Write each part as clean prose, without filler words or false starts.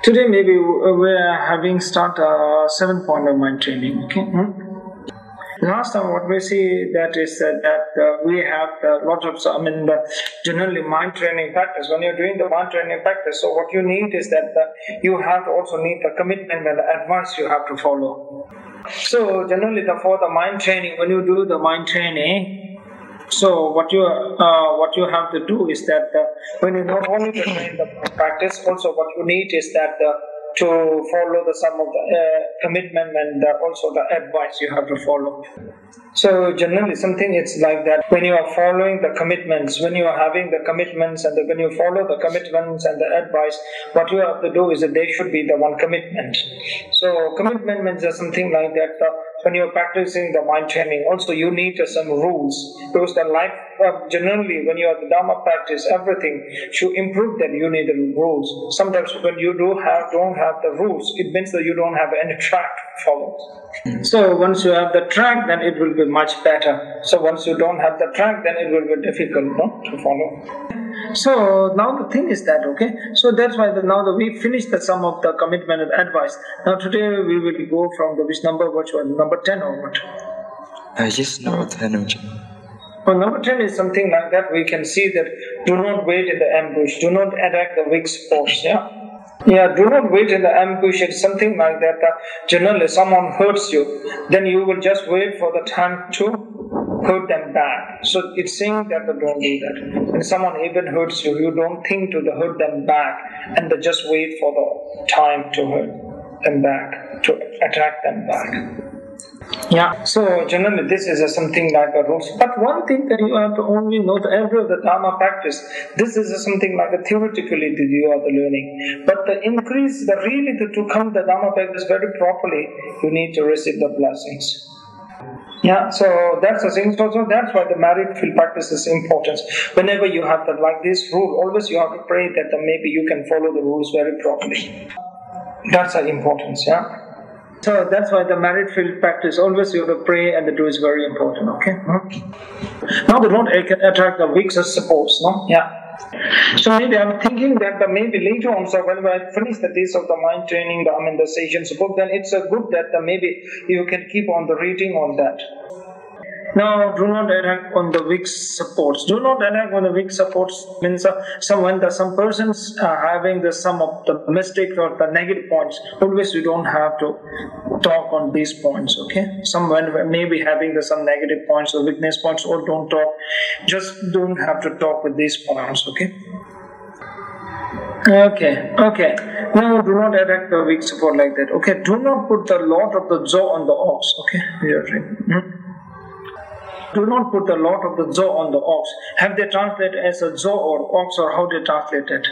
Today maybe we are having start 7 point of mind training. Okay. Last time what we see that is that we have lots of generally mind training practice. When you're doing the mind training practice, so what you need is that you have to also need the commitment and the advice you have to follow. So generally for the mind training, when you do the mind training, so what you have to do is that when you not only to train the practice, also what you need is that to follow some of the commitment and also the advice you have to follow. So generally something it's like that when you are following the commitments, when you are having the commitments and when you follow the commitments and the advice, what you have to do is that there should be the one commitment. So commitment means something like that when you are practicing the mind training, also you need some rules, because the life generally when you are the Dharma practice, everything should improve, that you need the rules. Sometimes when you don't have the rules, it means that you don't have any track to follow. So once you have the track, then it will be much better. So once you don't have the track, then it will be difficult to follow. So now the thing is that, okay, so that's why now that we finished the sum of the commitment and advice. Now today we will go from the which number, which was number 10 or what? Yes, number 10. Well, number 10 is something like that. We can see that do not wait in the ambush, do not attack the weak spots, Yeah, do not wait in the ambush. It's something like that. Generally, someone hurts you, then you will just wait for the time to hurt them back. So it's saying that don't do that. When someone even hurts you, you don't think to hurt them back, and just wait for the time to hurt them back, to attack them back. Yeah, so generally this is something like a rules. But one thing that you have to only know, every of the Dharma practice, this is something like a theoretically that you are the learning. But the increase, to come the Dharma practice very properly, you need to receive the blessings. Yeah, so that's the thing. So that's why the married field practice is important. Whenever you have like this rule, always you have to pray that maybe you can follow the rules very properly. That's the importance, yeah. So that's why the married field practice, always you have to pray and do is very important, okay? Now they don't attract the weak supports, no? Yeah. So maybe I'm thinking that maybe later on, so when I finish the days of the mind training, the sessions book, then it's good that maybe you can keep on the reading on that. Now, do not attack on the weak supports. Do not attack on the weak supports means some persons are having some of the mistakes or the negative points. Always you don't have to talk on these points, okay? Someone may be having some negative points or weakness points, or don't talk. Just don't have to talk with these points, okay? Okay. Now, do not attack the weak support like that, okay? Do not put the lot of the jaw on the ox, okay? Do not put the lot of the jaw on the ox. Have they translated as a jaw or ox, or how they translate it?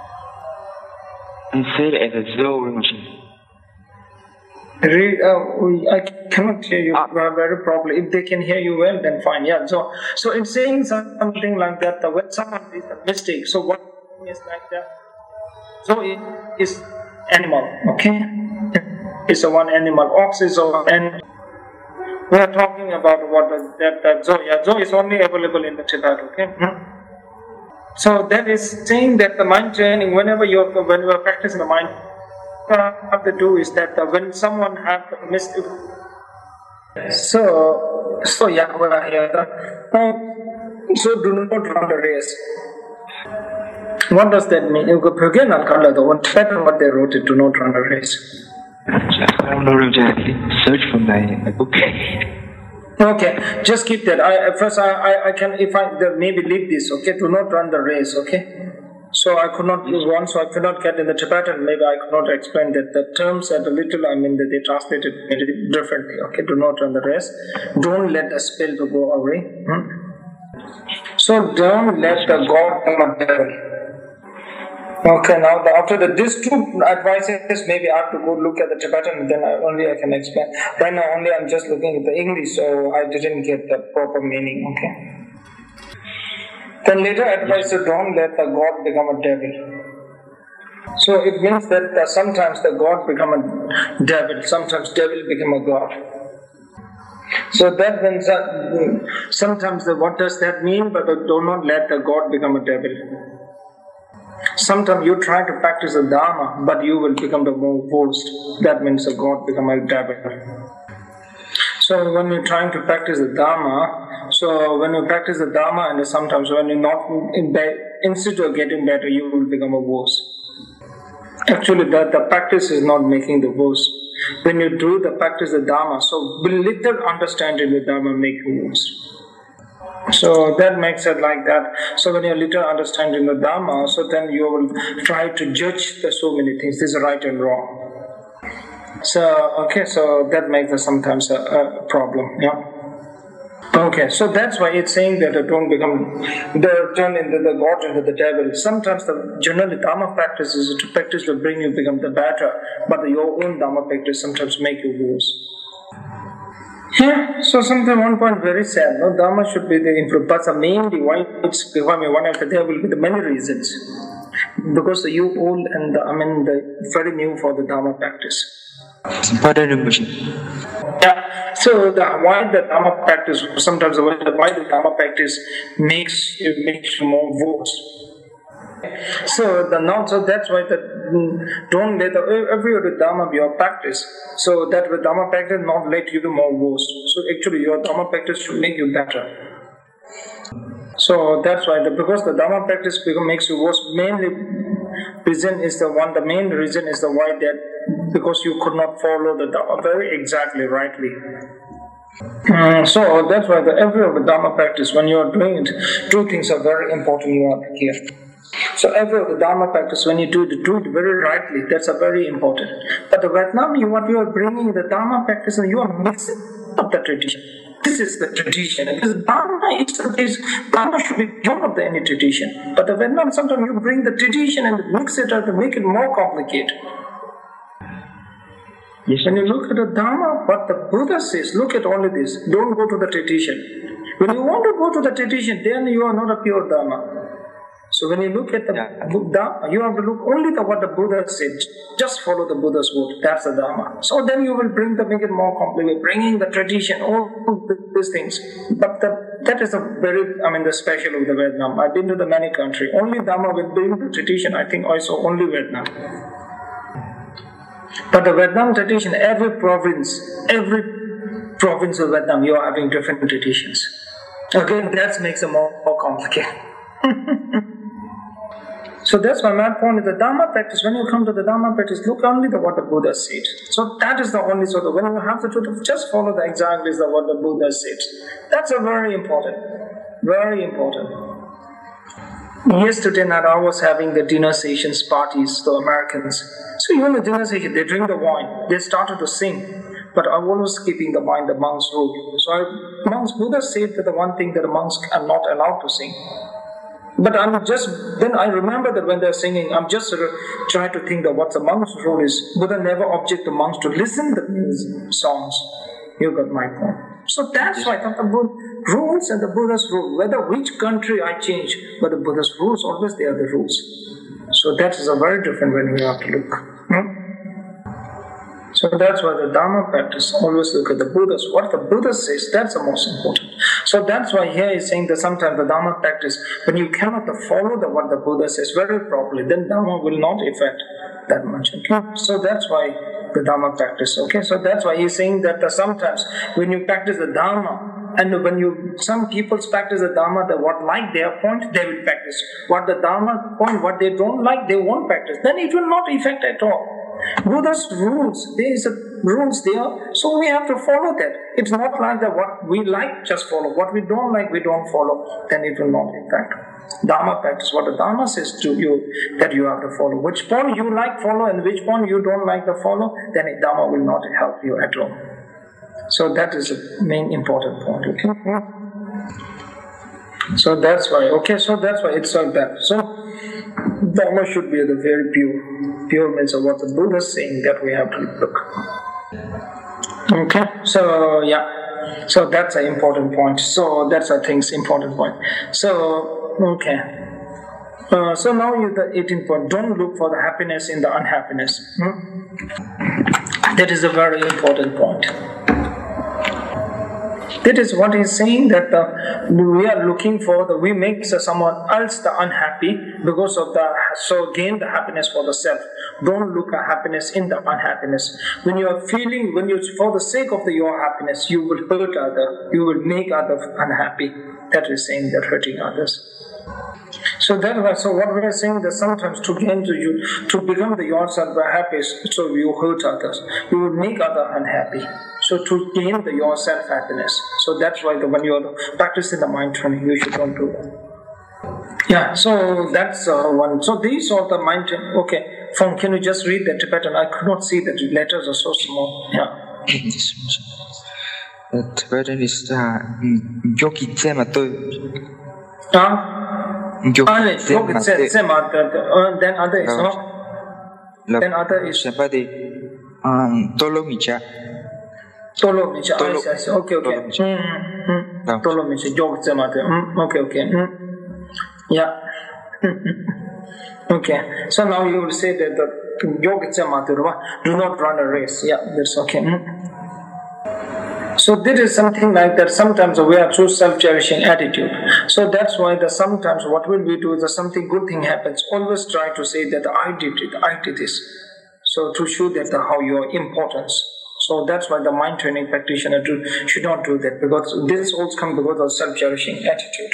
I said as a jaw. I cannot hear you very properly. If they can hear you well, then fine. Yeah. So it's saying something like that. When someone is a mistake, so what is like that? So it is animal. Okay, it's a one animal. Ox is and we are talking about what that Zoe. Yeah, Zoe is only available in the Tibet, okay? So that is saying that the mind training, when you are practicing the mind, what you have to do is that when someone has missed it, so yeah, we are here. So do not run the race. What does that mean? Again, what they wrote it, do not run a race. I don't know exactly. Search for my book. Okay, just keep that. I can, if I maybe leave this, okay? Do not run the race, okay? So I could not use one, so I could not get in the Tibetan. Maybe I could not explain that the terms are a little, that they translated it differently, okay? Do not run the race. Don't let the spell to go away. So don't let the God become a devil. Okay, now after these two advices, maybe I have to go look at the Tibetan, then I can explain. Right now only I'm just looking at the English, so I didn't get the proper meaning, okay? Then later advice, don't let the God become a devil. So it means that sometimes the God become a devil, sometimes devil become a God. So that means sometimes what does that mean? But do not let the God become a devil. Sometimes you try to practice the Dharma, but you will become the more worst. That means the God become a devil. So when you're trying to practice the Dharma, and sometimes when you're not instead of getting better, you will become a worse. Actually, the practice is not making the worse. When you do the practice the Dharma, so little understanding the Dharma make you worse. So that makes it like that. So when you're little understanding the Dharma, so then you will try to judge the so many things. This is right and wrong. So so that makes us sometimes a problem. Yeah. Okay, so that's why it's saying that don't turn into the God, into the devil. Sometimes the generally Dharma practice is to practice to bring you become the better, but your own Dharma practice sometimes make you worse. Yeah, so something one point very sad. No, Dharma should be the influence, but mainly why it's becoming one after there will be the many reasons. Because you old and the very new for the Dharma practice. Yeah, so why the Dharma practice, sometimes why the Dharma practice makes you more worse. So that's why don't let every other Dharma be your practice. So that with Dharma practice not let you more worse. So actually your Dharma practice should make you better. So that's why because the Dharma practice makes you worse, the main reason is why that because you could not follow the Dharma very exactly rightly. So that's why every of the Dharma practice, when you are doing it, two things are very important you are here. So every of the Dharma practice, when you do it very rightly, that's a very important. But the Vietnam, what you are bringing the Dharma practice, and you are mixing up the tradition. This is the tradition. Because Dharma should be beyond of any tradition. But the Vietnam, sometimes you bring the tradition and mix it up to make it more complicated. Yes. When you look at the Dharma, what the Buddha says, look at all of this. Don't go to the tradition. When you want to go to the tradition, then you are not a pure Dharma. So when you look at the Dharma, you have to look only at what the Buddha said. Just follow the Buddha's word. That's the Dharma. So then you will make it more complicated, bringing the tradition, all these things. But that is the special of the Vietnam. I've been to the many countries. Only Dharma will bring the tradition. I think also only Vietnam. But the Vietnam tradition, every province of Vietnam, you are having different traditions. Again, that makes it more complicated. So that's why my point is the Dharma practice. When you come to the Dharma practice, look only at what the Buddha said. So that is the only sort of, when you have the truth, just follow the exactly what the Buddha said. That's a very important. Very important. Yesterday night I was having the dinner sessions parties, the Americans. So even the dinner session, they drink the wine. They started to sing. But I was keeping the mind, the monks' rule. So Buddha said that the one thing that the monks are not allowed to sing. But then I remember that when they're singing, I'm just trying to think that what the monk's role is. Buddha never object the monks to listen to the songs. You got my point. So that's why the rules and the Buddha's rule, whether which country I change, but the Buddha's rules, always they are the rules. So that is a very different when we have to look. So that's why the Dharma practice, always look at the Buddha's. What the Buddha says, that's the most important. So that's why here he's saying that sometimes the Dharma practice, when you cannot follow what the Buddha says very properly, then Dharma will not affect that much. Okay? So that's why the Dharma practice. Okay, so that's why he's saying that sometimes when you practice the Dharma, and when some people practice the Dharma, what like their point, they will practice. What the Dharma point, what they don't like, they won't practice. Then it will not affect at all. Buddha's rules, there is rules there, so we have to follow that. It's not like that what we like, just follow. What we don't like, we don't follow. Then it will not affect. Dharma practice, what the Dharma says to you, that you have to follow. Which point you like, follow, and which point you don't like to follow, then Dharma will not help you at all. So that is the main important point. Okay? So that's why. It's like that. So Dharma should be the very pure. Pure means of what the Buddha is saying, that we have to look. Okay, so yeah. So that's an important point. So that's I think important point. So okay. So now the 18th point. Don't look for the happiness in the unhappiness. That is a very important point. That is what he's saying, that we are looking for we make someone else the unhappy, because of so gain the happiness for the self. Don't look at happiness in the unhappiness. When you are feeling, for the sake of your happiness, you will hurt others, you will make others unhappy. That is saying that hurting others. So what we are saying that sometimes to become yourself happy, so you hurt others, you will make others unhappy. So to gain your self happiness. So that's why when you are practicing the mind training, you should don't do that. Yeah. So that's one. So these are the mind training. Okay. Can you just read the Tibetan? I could not see that the letters are so small. Yeah. The Tibetan is Yogi Tsema. Then other is no. Then other is Tolomicha. Tolomicha. Okay. Tolomicha. Yogi Tsema. Okay. Yeah. Okay. So now you will say that the Yogi Tsema do not run a race. Yeah, that's okay. So this is something like that. Sometimes we are too self-cherishing attitude. So that's why sometimes what will we do is something good thing happens. Always try to say that I did it, I did this. So to show that how your importance. So that's why the mind training practitioner should not do that, because this all comes because of self-cherishing attitude.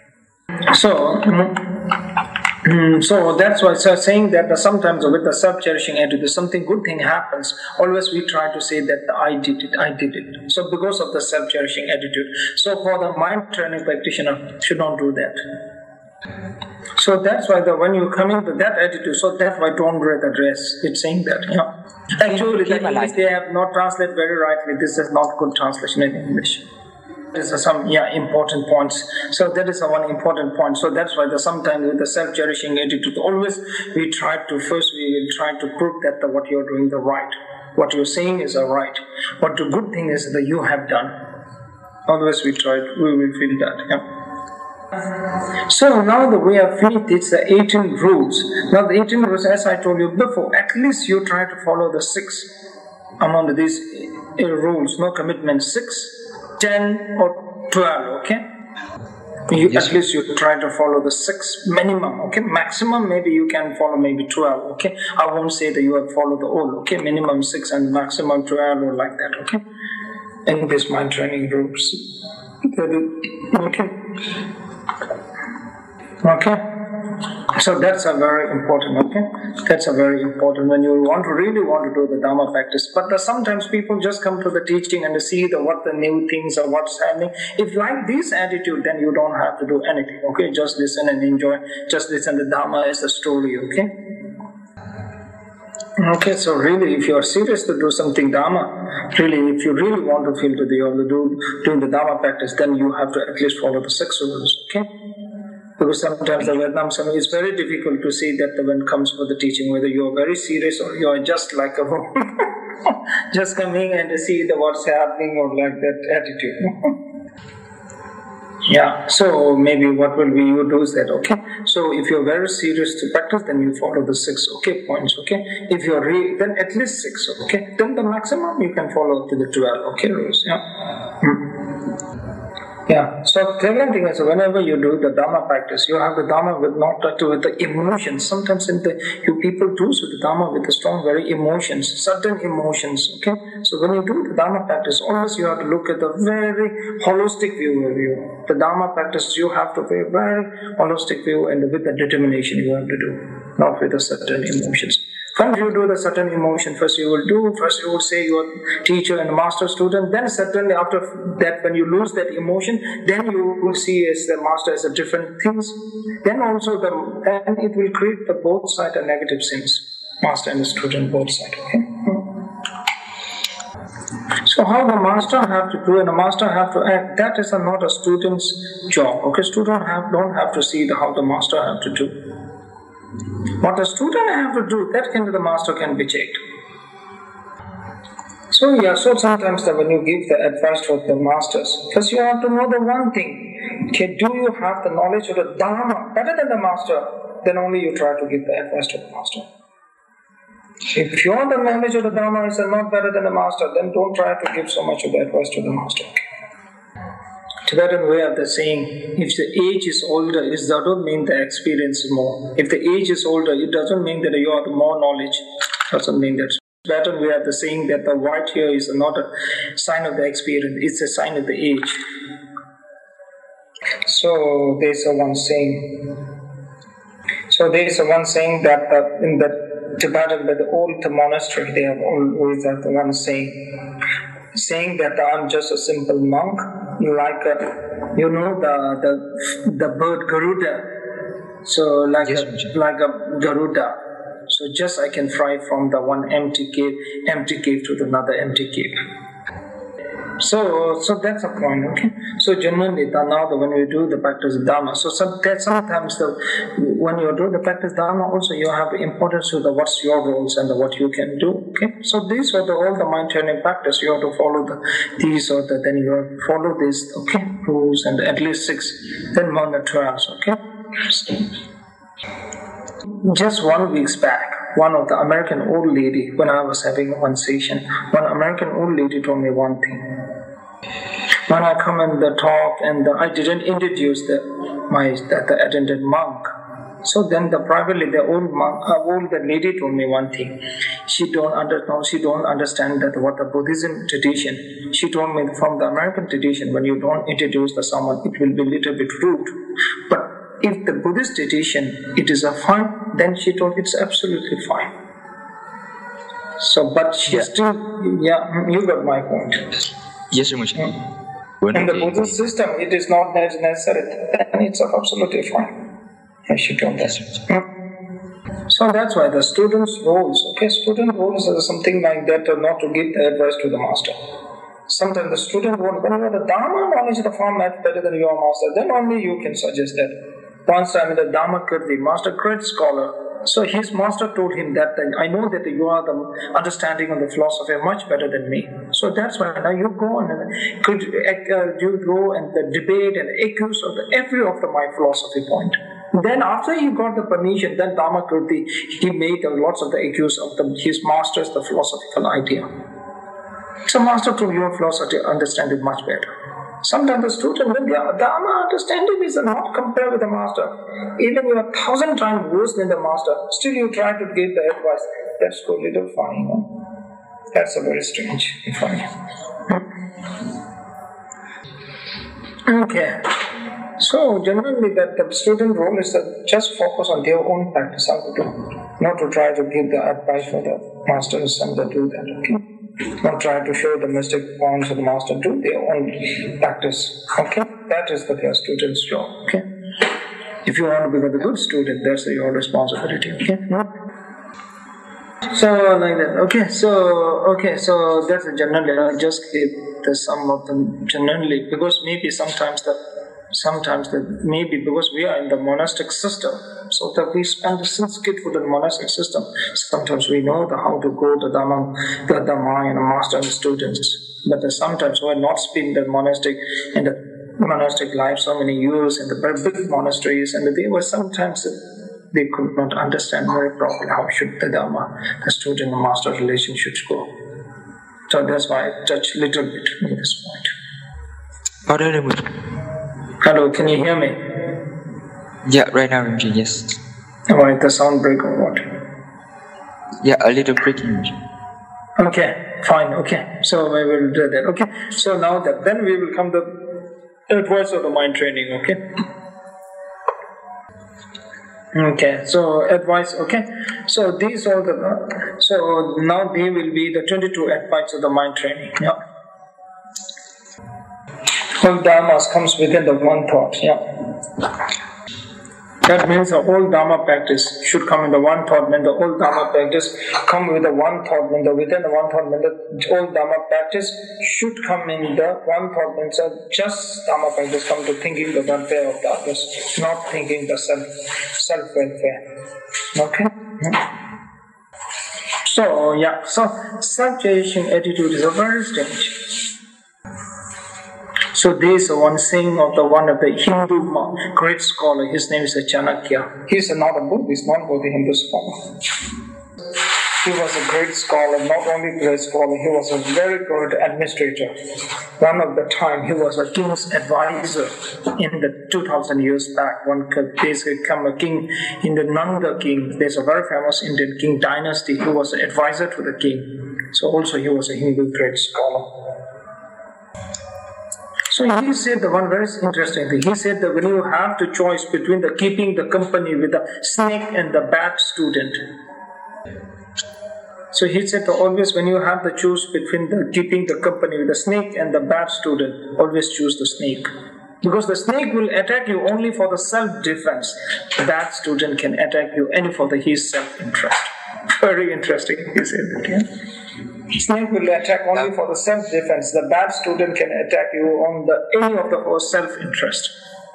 So that's why saying that sometimes with the self-cherishing attitude, something good thing happens, always we try to say that I did it. So because of the self-cherishing attitude. So for the mind training practitioner, should not do that. So that's why when you come into that attitude, so that's why don't wear the dress. It's saying that, yeah. Actually, the English, they have not translated very rightly. This is not good translation in English. These are some important points. So that is one important point. So that's why sometimes with the self-cherishing attitude, always we will try to prove that what you're doing the right. What you're saying is right. What the good thing is that you have done. Always we will feel that. Yeah. So now that we have finished, it's the 18 rules. Now the 18 rules, as I told you before, at least you try to follow the 6 among these rules. No commitment. 6, 10 or 12, okay? At least you try to follow the 6 minimum, okay? Maximum maybe you can follow maybe 12, okay? I won't say that you have followed the all, okay? Minimum 6 and maximum 12 or like that, okay? In this mind training groups. Okay? So that's a very important, okay? That's a very important when you really want to do the Dharma practice. But sometimes people just come to the teaching and see what the new things are, what's happening. If like this attitude, then you don't have to do anything, okay? Just listen and enjoy. Just listen to Dharma as a story, okay? Okay, so really, if you are serious to do something Dharma, really, if you really want to feel that you have to do the Dharma practice, then you have to at least follow the 6 rules, okay? Because sometimes the Vietnam Sangha is very difficult to see that when it comes for the teaching, whether you are very serious or you are just like a just coming and see what's happening or like that attitude. Yeah, so maybe what will you do is that, okay? So if you're very serious to practice, then you follow the 6, okay, points, okay? If you're then at least 6, okay? Then the maximum you can follow to the 12, okay, rules, yeah? Yeah, so second thing is whenever you do the Dharma practice, you have the Dharma with the emotions. Sometimes you people do the Dharma with the strong, very emotions, certain emotions, okay? So when you do the Dharma practice, always you have to look at the very holistic view of you. The Dharma practice, you have to be a very holistic view and with the determination you have to do, not with the certain emotions. Once you do the certain emotion, first you will say your teacher and master student, then certainly after that when you lose that emotion, then you will see as the master as a different things. Then also and it will create the both side and negative sins. Master and the student both side, okay? So how the master have to do and the master have to act, that is not a student's job, okay? Student don't have to see how the master have to do. What the student have to do, that the master can be checked. So sometimes when you give the advice to the masters, first you have to know the one thing. Okay, do you have the knowledge of the Dharma better than the master? Then only you try to give the advice to the master. If your the knowledge of the Dharma is not better than the master, then don't try to give so much of the advice to the master. Tibetan way of the saying, if the age is older, it doesn't mean the experience is more. If the age is older, it doesn't mean that you have more knowledge. Doesn't mean that. Tibetan way of the saying that the white hair is not a sign of the experience, it's a sign of the age. So there's a one saying. So there's a one saying that in the Tibetan, that the old monastery, they have always have the one saying that I'm just a simple monk, like the bird Garuda. So like a Garuda. So just I can fly from the one empty cave to another empty cave. So that's a point, okay? So generally, now when we do the practice of Dharma, so sometimes when you do the practice of Dharma, also you have importance to the what's your roles and what you can do, okay? So these are all the mind training practice. You have to follow then you have to follow these, okay, rules, and at least 6, then more than 12, okay? Just 1 week back, one of the American old lady, when I was having one session, one American old lady told me one thing. When I come in the talk and I didn't introduce the attendant monk, so then privately the old lady told me one thing. She don't understand that what the Buddhism tradition. She told me from the American tradition, when you don't introduce someone, it will be a little bit rude. But if the Buddhist tradition, it is a fine, then she told it's absolutely fine. So, but she still, you got my point. Yes, Rinpoche. In the Buddhist system, it is not necessary, and it's absolutely fine. As she told us. So that's why the student's roles, okay, student roles are something like that, not to give the advice to the master. Sometimes the student won't, when you have the Dharma knowledge, the far much better than your master, then only you can suggest that. Once I'm in the Dharma Kirti, Master Great Scholar, so his master told him that I know that you are the understanding of the philosophy much better than me. So that's why now you go and you go and the debate and accuse of every of my philosophy point. Then after he got the permission, then Dharma Kirti, he made lots of the accuse of his master's the philosophical idea. So master told your philosophy understand it much better. Sometimes the student, when their Dharma understanding is not compared with the master, even you are 1,000 times worse than the master, still you try to give the advice. That's a little funny, no? That's a very strange, funny. Okay. So generally that the student role is to just focus on their own practice, how to do, not to try to give the advice for the masters and to do that, okay? Not try to show the mystic points of the master, do their own practice. Okay? That is the student's job. Okay? If you want to become a good student, that's your responsibility. Okay? So like that. Okay, so that's a generally I'll just give the some of them generally, because maybe sometimes maybe because we are in the monastic system, so that we spend since kid for the monastic system. Sometimes we know how to go to the Dhamma and master and students, but sometimes we are not spend the monastic life so many years in the very big monasteries, and they were sometimes they could not understand very properly how should the Dhamma, the student and master relationships go. So that's why I touch a little bit on this point. Hello, can you hear me? Yeah, right now, Rinpoche, yes. Alright, the sound break or what? Yeah, a little breaking, Rinpoche. Okay, fine, okay. So we will do that, okay? So now then we will come to advice of the mind training, okay? Okay, so advice, okay? So these are so now they will be the 22 advice of the mind training, yeah? All dharmas comes within the one thought, yeah. That means the whole dharma practice should come in the one thought. When the whole dharma practice come with the one thought, when within the one thought, when the whole dharma practice should come in the one thought. When just dharma practice come to thinking the welfare of the others, not thinking the self welfare. Okay. So yeah, so self-chasing attitude is a very strange. So there is one saying of one of the Hindu great scholar. His name is Chanakya. He is not a Buddhist, not a Hindu scholar. He was a great scholar, not only great scholar, he was a very good administrator. One of the time, he was a king's advisor in the 2000 years back. One could basically become a king in the Nanda king. There's a very famous Indian king dynasty who was an advisor to the king. So also he was a Hindu great scholar. So he said the one very interesting thing. He said that when you have the choice between the keeping the company with the snake and the bad student. So he said that always when you have the choice between the keeping the company with the snake and the bad student, always choose the snake. Because the snake will attack you only for the self-defense. The bad student can attack you only for his self-interest. Very interesting, he said that, yeah. Snake will attack only for the self-defense. The bad student can attack you on any of the self-interest.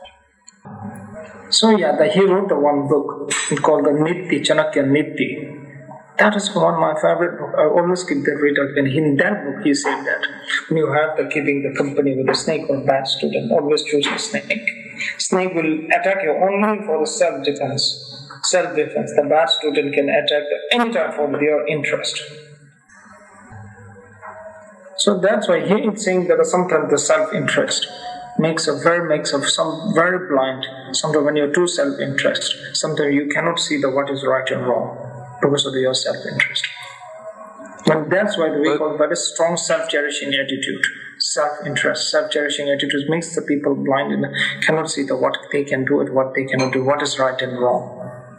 So yeah, he wrote the one book called the Niti, Chanakya Niti. That is one of my favorite books. I always keep that read again. In that book, he said that when you have the keeping the company with a snake or bad student, always choose the snake. Snake will attack you only for the self-defense. Self-defense. The bad student can attack anytime for their interest. So that's why he is saying that sometimes the self-interest makes some very blind. Sometimes when you're too self-interest, sometimes you cannot see what is right and wrong because of your self-interest. And that's why we call very strong self-cherishing attitude. Self-interest, self-cherishing attitude makes the people blind and cannot see what they can do and what they cannot do, what is right and wrong.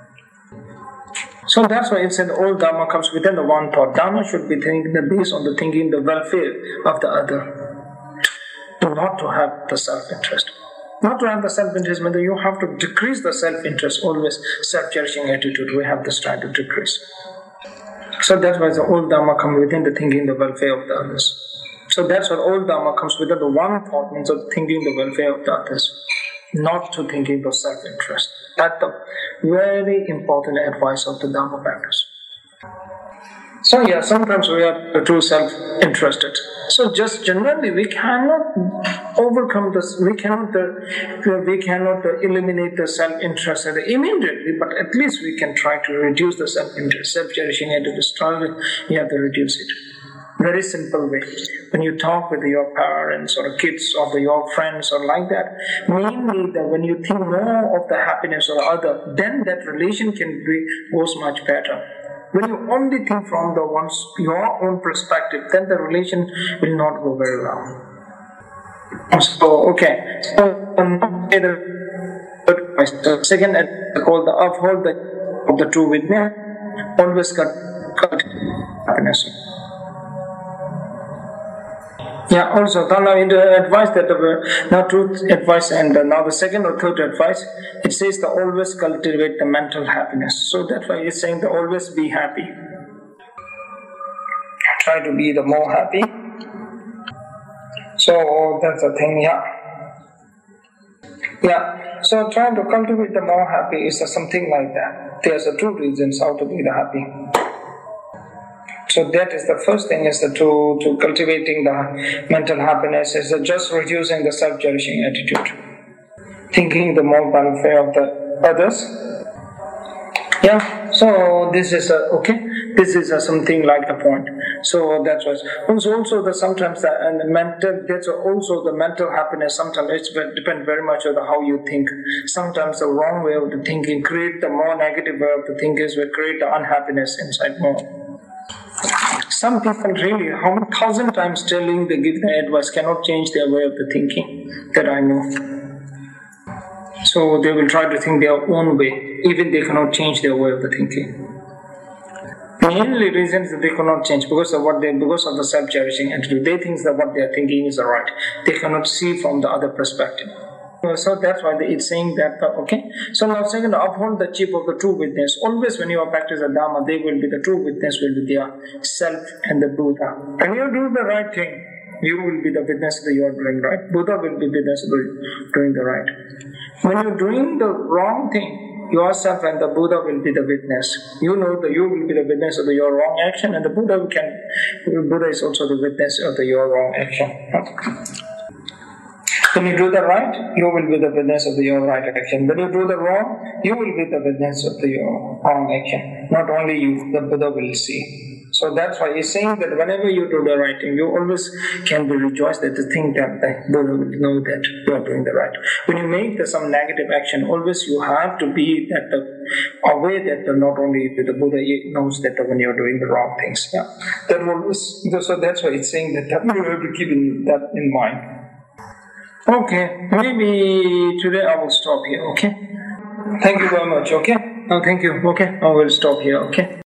So that's why it said all Dharma comes within the one thought. Dharma should be thinking based on the thinking the welfare of the other. Not to have the self-interest. Not to have the self-interest means you have to decrease the self-interest, always self-cherishing attitude. We have this try to decrease. So that's why the all Dharma comes within the thinking the welfare of the others. So that's why all Dharma comes within the one thought means of thinking the welfare of the others. Not to thinking the self-interest. That's the very important advice of the Dharma practice. So yeah, sometimes we are too self-interested. So just generally we cannot overcome this, we cannot eliminate the self-interest immediately, but at least we can try to reduce the self-interest, self-cherishing attitude. You have to reduce it. Very simple way. When you talk with your parents or kids or your friends or like that, mainly that when you think more of the happiness of the other, then that relation goes much better. When you only think from your own perspective, then the relation will not go very well. So, okay. The second, called the uphold of the true witness, always cut happiness. Yeah, also, now in the advice that now truth advice and now the second or third advice, it says to always cultivate the mental happiness. So that's why it's saying to always be happy. Try to be the more happy. So that's the thing, yeah. Yeah, so trying to cultivate the more happy is something like that. There's two reasons how to be the happy. So that is the first thing is to cultivating the mental happiness is just reducing the self-cherishing attitude. Thinking the more welfare of the others. Yeah, so this is okay. This is something like the point. So that's why. Also sometimes that's also the mental happiness. Sometimes it depends very much on how you think. Sometimes the wrong way of the thinking create the more negative way of the thinking will create the unhappiness inside more. Some people really, 1,000 times telling they give the advice cannot change their way of the thinking that I know. So they will try to think their own way, even they cannot change their way of the thinking. Mainly reasons that they cannot change because of the self-cherishing attitude. They think that what they are thinking is right. They cannot see from the other perspective. So that's why it's saying that, okay. So now second, uphold the chief of the true witness. Always when you are practicing Dharma, they will be the true witness, will be their self and the Buddha. When you do the right thing, you will be the witness that you are doing right. Buddha will be witness doing the right. When you're doing the wrong thing, yourself and the Buddha will be the witness. You know that you will be the witness of your wrong action, and the Buddha is also the witness of your wrong action. When you do the right, you will be the witness of your right action. When you do the wrong, you will be the witness of your wrong action. Not only you, the Buddha will see. So that's why he's saying that whenever you do the right thing, you always can be rejoiced that the thing that the Buddha will know that you are doing the right. When you make some negative action, always you have to be aware that not only the Buddha knows that when you are doing the wrong things. Yeah, that always. So that's why it's saying that you have to keep that in mind. Okay, maybe today I will stop here. Okay. Thank you very much. Okay. No, thank you. Okay. I will stop here. Okay.